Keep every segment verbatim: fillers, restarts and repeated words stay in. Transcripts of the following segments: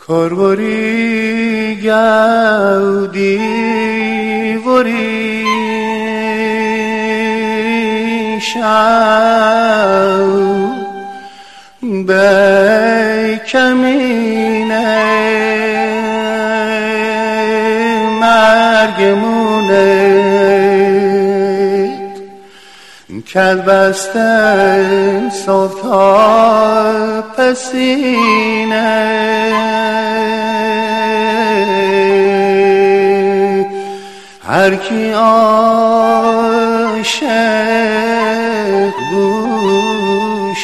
Korvori gaudi vori shau be kamine margemune kalbasten sovta pasine هر کی عاشق بود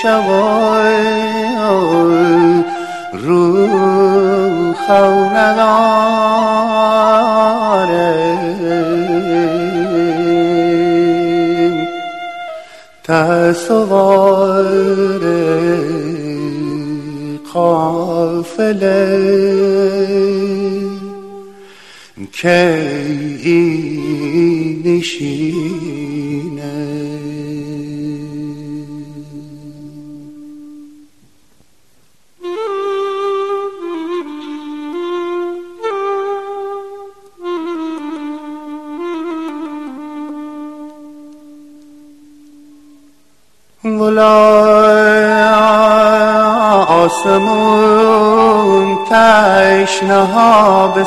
شوای رو خو نداره تصور قافله کی نشینه ولای آسمون تشنه ها به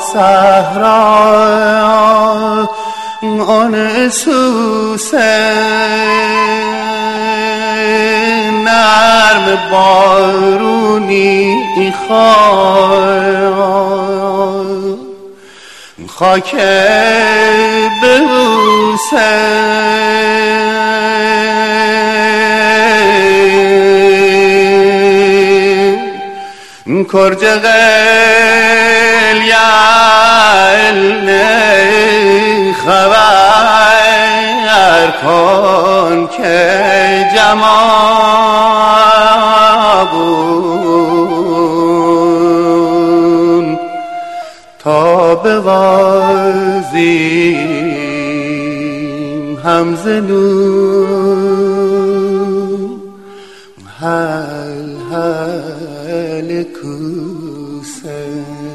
صحرا آن سوسه نرم بارونی خواه خاک ببوسه کرج قل یعل خبر کن که جمابون تا بوازیم همزنو هل هل کوسه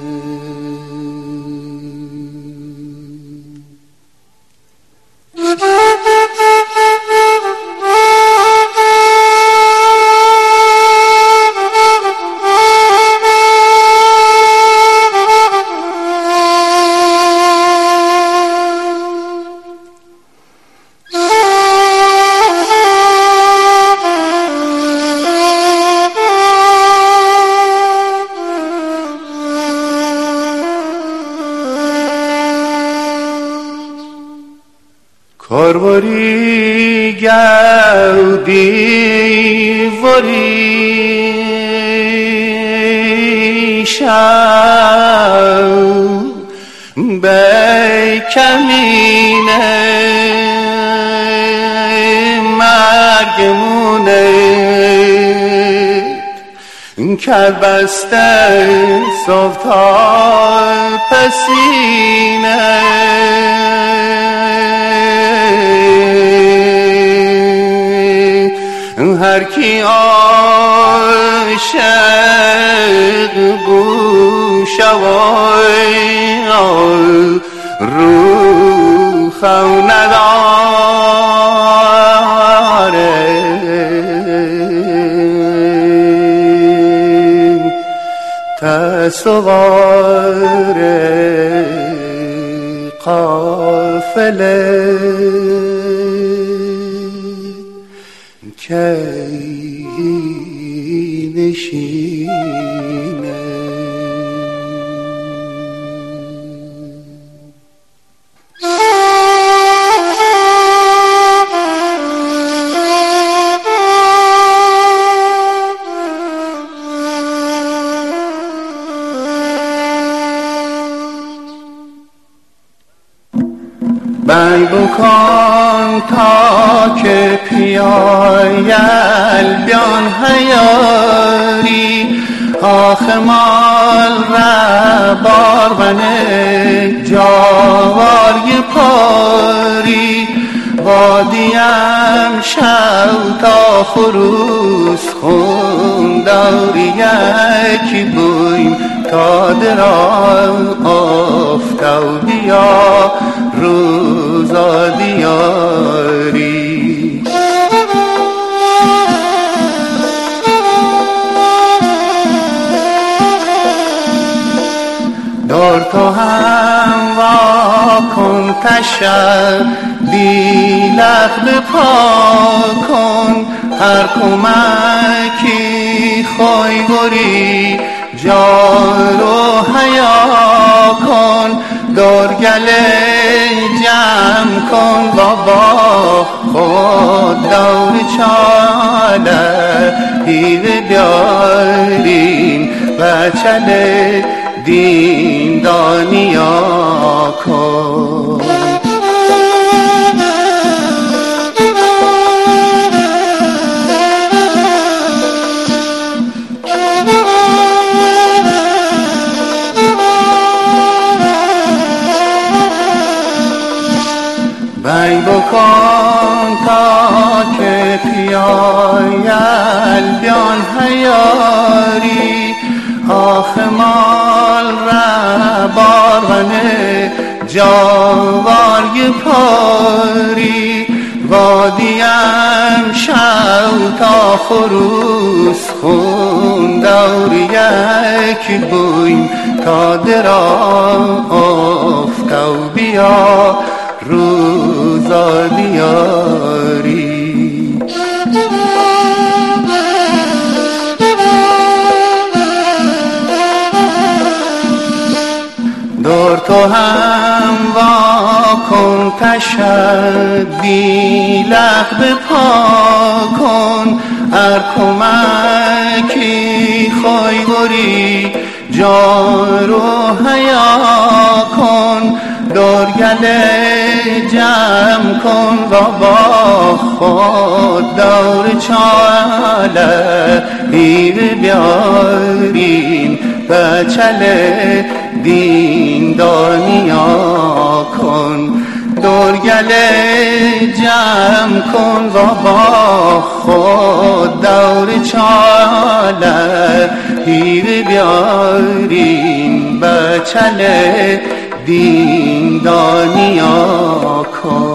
korvori gaudi vori shau be kamine margemune kalbasten sovta pasine هر کی عاشق بود شوای رو خو نداره تصور قافله کی نشینه بنگ بکن تا که پیایل بیان هیاری آخ مال ربار بنه جاواری پاری وادیم شو تا خروس خون داری یکی بویم تا درا افتو بیا روزا دیاری دور تو هم وا کن تشبی لغو پا کن هر کمکی خوی گری جار و حیا کن دور گله جمع کن بابا خود دور چاله هیوه بیارین بچله دین دانیا کن بی بکن تا که پیایل بیان حیاری آخ مال را بارونه جاواری پاری وادیم شو تا خروس خون دور یک بویم تا درا افتو بیا روزا دیاری دور تو هم وا کن تشبی لغو پا کن هر کمکی خوی گری جار و حیا کن دور گله جمع کن بابا خود دور چاله هیوه بیارین بچله دین دانیا کن دور گله جمع کن بابا خود دور چاله هیوه بیارین بچله دین دانیا کن